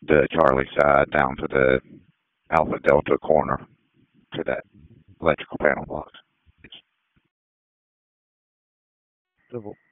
the Charlie side down to the Alpha Delta corner to that electrical panel box. It's